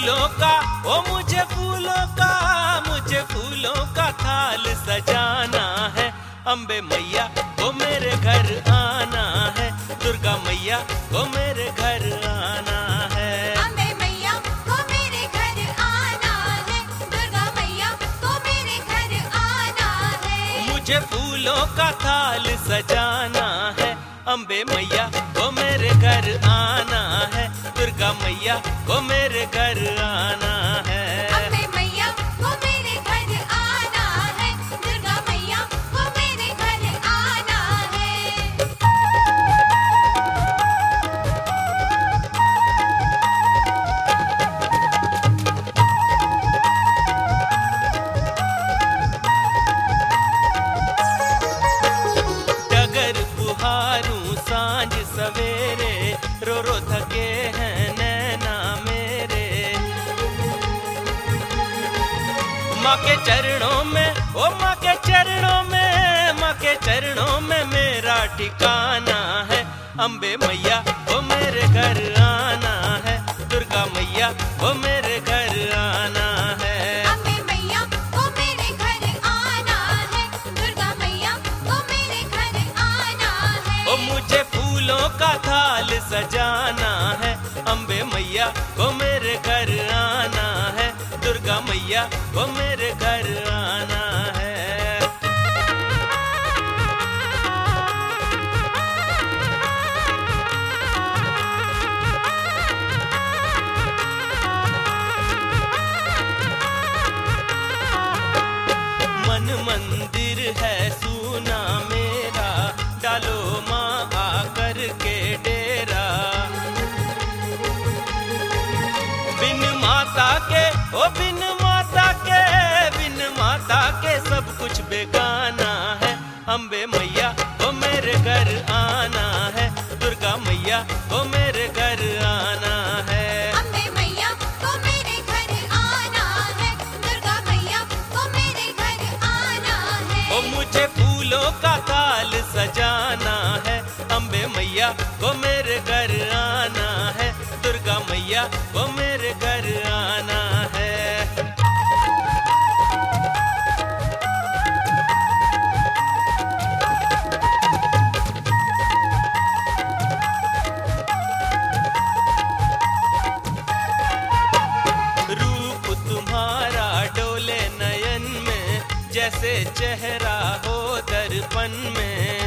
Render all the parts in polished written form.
फूलों का, ओ मुझे फूलों का थाल सजाना है। अम्बे मैया को मेरे घर आना है, दुर्गा मैया को मेरे घर आना है। अम्बे मैया को मेरे घर आना है, दुर्गा मैया को मेरे घर आना है। मुझे फूलों का थाल सजाना है, अम्बे मैया को मेरे घर आना है, दुर्गा मैया को मेरे घर आना है। अम्बे मैया को मेरे घर आना है, दुर्गा मैया को मेरे घर आना है। डगर पुहारूं सांझ सवेरे, रो रो थके हैं नैना मेरे। माँ के चरणों में, ओ माँ के चरणों में, माँ के चरणों में मेरा ठिकाना है। अम्बे मैया को मेरे घर आना है, दुर्गा मैया को मेरे घर आना है। अम्बे मैया को मेरे घर आना है, दुर्गा मैया को मेरे घर आना है। ओ मुझे फूलों का थाल सजाना है, अम्बे मैया को मेरे घर आना है, दुर्गा मैया को मेरे घर आना है। मन मंदिर है सूना मेरा, डालो माँ आकर के डेरा। बिन माता के, ओ बिन माता के, बिन माता के सब कुछ बेगाना है। अम्बे मैया को मेरे घर आना है, दुर्गा मैया को मेरे घर आना है। अम्बे मैया को मेरे घर आना है, दुर्गा मैया को मेरे घर आना है। ओ मुझे फूलों का थाल सजाना है, अम्बे मैया को मेरे घर आना है, दुर्गा मैया को मेरे घर आना है। रूप तुम्हारा डोले नयन में, जैसे चेहरा हो दर्पण में।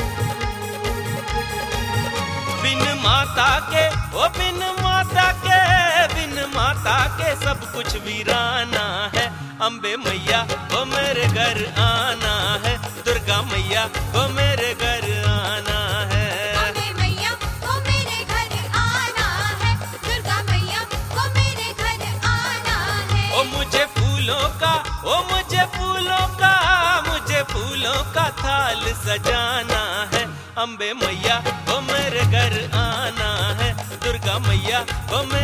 बिन माता के, ओ बिन माता के, बिन माता के सब कुछ वीराना है। अम्बे मैया को मेरे घर आना है, दुर्गा मैया को मेरे घर आना है। अम्बे मैया को मेरे घर आना है, दुर्गा मैया को मेरे घर आना है। ओ मुझे फूलों का, ओ मुझे फूलों का, मुझे फूलों का थाल सजाना है, अम्बे मैया को मेरे घर आना है, दुर्गा मैया को मेरे